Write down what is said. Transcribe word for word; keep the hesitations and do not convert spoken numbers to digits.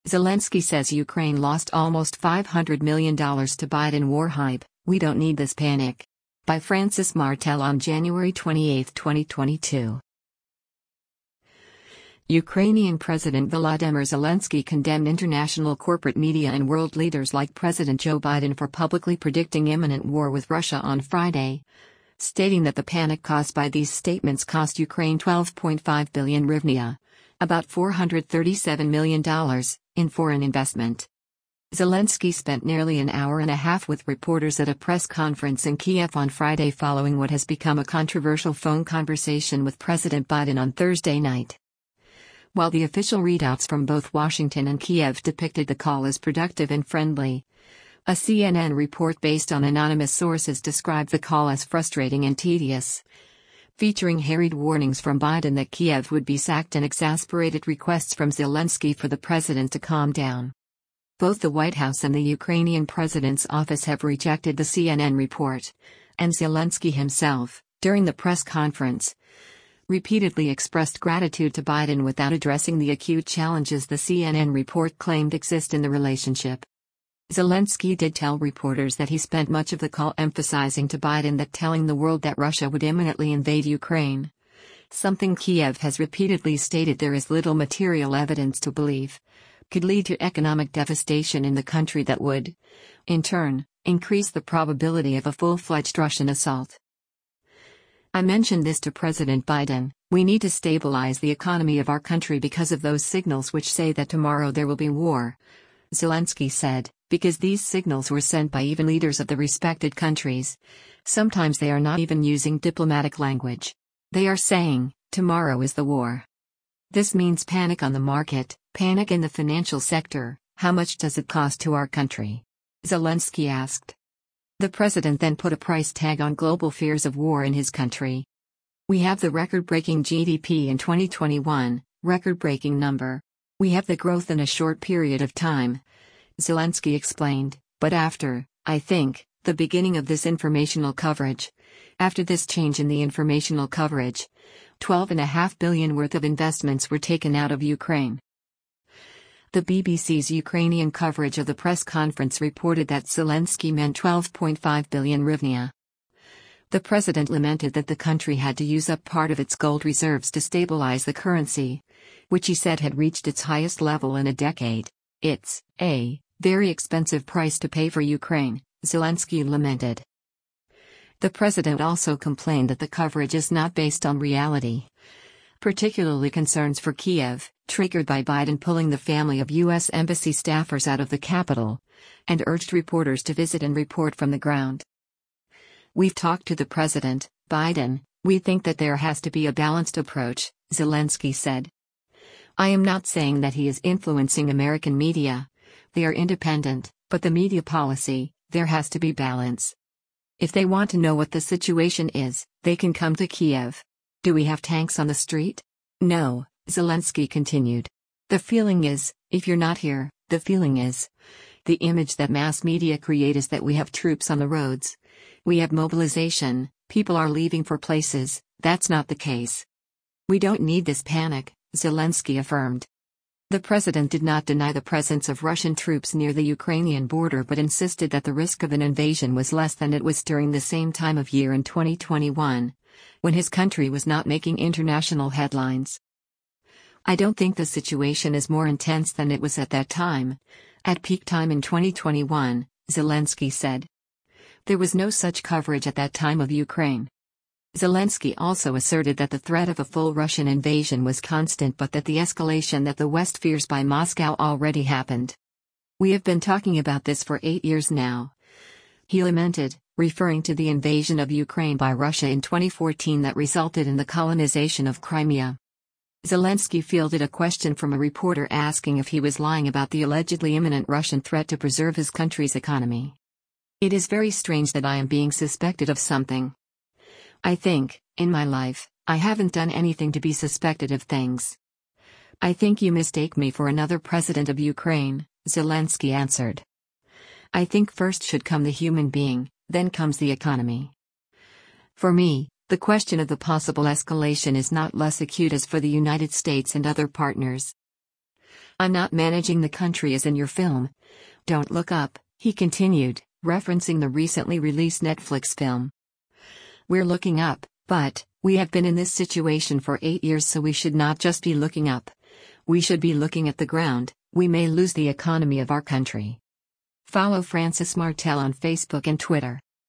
Zelensky says Ukraine lost almost five hundred million dollars to Biden war hype. "We don't need this panic." By Francis Martel on January twenty-eighth, twenty twenty-two. Ukrainian President Volodymyr Zelensky condemned international corporate media and world leaders like President Joe Biden for publicly predicting imminent war with Russia on Friday, stating that the panic caused by these statements cost Ukraine twelve point five billion hryvnia, about four hundred thirty-seven million dollars, in foreign investment. Zelensky spent nearly an hour and a half with reporters at a press conference in Kiev on Friday following what has become a controversial phone conversation with President Biden on Thursday night. While the official readouts from both Washington and Kiev depicted the call as productive and friendly, a C N N report based on anonymous sources described the call as frustrating and tedious, featuring harried warnings from Biden that Kiev would be sacked and exasperated requests from Zelensky for the president to calm down. Both the White House and the Ukrainian president's office have rejected the C N N report, and Zelensky himself, during the press conference, repeatedly expressed gratitude to Biden without addressing the acute challenges the C N N report claimed exist in the relationship. Zelensky did tell reporters that he spent much of the call emphasizing to Biden that telling the world that Russia would imminently invade Ukraine, something Kiev has repeatedly stated there is little material evidence to believe, could lead to economic devastation in the country that would, in turn, increase the probability of a full-fledged Russian assault. "I mentioned this to President Biden. We need to stabilize the economy of our country because of those signals which say that tomorrow there will be war," Zelensky said, because these signals were sent by even leaders of the respected countries. Sometimes they are not even using diplomatic language. They are saying, "Tomorrow is the war." This means panic on the market, panic in the financial sector. "How much does it cost to our country?" Zelensky asked. The president then put a price tag on global fears of war in his country. "We have the record-breaking G D P in twenty twenty-one, record-breaking number. We have the growth in a short period of time," Zelensky explained, "but after, I think, the beginning of this informational coverage, after this change in the informational coverage, twelve point five billion worth of investments were taken out of Ukraine." The B B C's Ukrainian coverage of the press conference reported that Zelensky meant twelve point five billion hryvnia. The president lamented that the country had to use up part of its gold reserves to stabilize the currency, which he said had reached its highest level in a decade. "It's a very expensive price to pay for Ukraine," Zelensky lamented. The president also complained that the coverage is not based on reality, particularly concerns for Kiev, triggered by Biden pulling the family of U S embassy staffers out of the capital, and urged reporters to visit and report from the ground. "We've talked to the president, Biden. We think that there has to be a balanced approach," Zelensky said. "I am not saying that he is influencing American media. They are independent, but the media policy, there has to be balance. If they want to know what the situation is, they can come to Kiev. Do we have tanks on the street? No," Zelensky continued. "The feeling is, if you're not here, the feeling is. The image that mass media create is that we have troops on the roads. We have mobilization, people are leaving for places. That's not the case. We don't need this panic," Zelensky affirmed. The president did not deny the presence of Russian troops near the Ukrainian border but insisted that the risk of an invasion was less than it was during the same time of year in twenty twenty-one, when his country was not making international headlines. "I don't think the situation is more intense than it was at that time, at peak time in twenty twenty-one, Zelensky said. "There was no such coverage at that time of Ukraine." Zelensky also asserted that the threat of a full Russian invasion was constant but that the escalation that the West fears by Moscow already happened. "We have been talking about this for eight years now," he lamented, referring to the invasion of Ukraine by Russia in twenty fourteen that resulted in the colonization of Crimea. Zelensky fielded a question from a reporter asking if he was lying about the allegedly imminent Russian threat to preserve his country's economy. "It is very strange that I am being suspected of something. I think, in my life, I haven't done anything to be suspected of things. I think you mistake me for another president of Ukraine," Zelensky answered. "I think first should come the human being, then comes the economy. For me, the question of the possible escalation is not less acute as for the United States and other partners. I'm not managing the country as in your film. Don't look up, he continued, referencing the recently released Netflix film. We're looking up, but we have been in this situation for eight years, so we should not just be looking up. We should be looking at the ground. We may lose the economy of our country. Follow Francis Martel on Facebook and Twitter.